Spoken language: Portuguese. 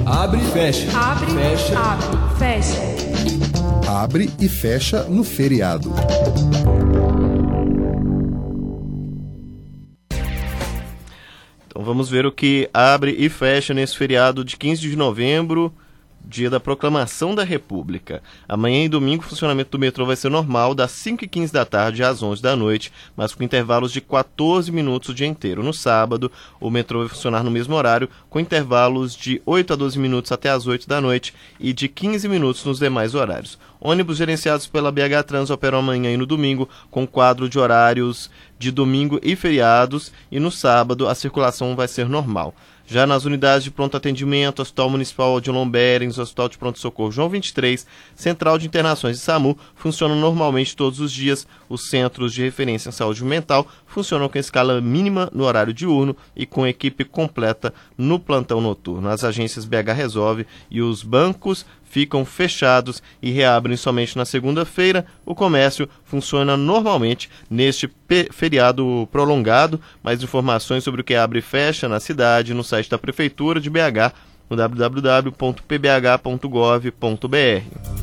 Abre e fecha. Abre, fecha. Abre, fecha. Abre e fecha no feriado. Então vamos ver o que abre e fecha nesse feriado de 15 de novembro, dia da Proclamação da República. Amanhã e domingo o funcionamento do metrô vai ser normal, das 5h15 da tarde às 11 da noite, mas com intervalos de 14 minutos o dia inteiro. No sábado, o metrô vai funcionar no mesmo horário, com intervalos de 8 a 12 minutos até às 8 da noite e de 15 minutos nos demais horários. Ônibus gerenciados pela BH Trans operam amanhã e no domingo, com quadro de horários de domingo e feriados, e no sábado a circulação vai ser normal. Já nas unidades de pronto atendimento, Hospital Municipal de Lomberens, Hospital de Pronto-Socorro João 23, Central de Internações e SAMU funcionam normalmente todos os dias. Os centros de referência em saúde mental funcionam com escala mínima no horário diurno e com equipe completa no plantão noturno. As agências BH Resolve e os bancos ficam fechados e reabrem somente na segunda-feira. O comércio funciona normalmente neste feriado prolongado. Mais informações sobre o que abre e fecha na cidade no site da Prefeitura de BH, no www.pbh.gov.br.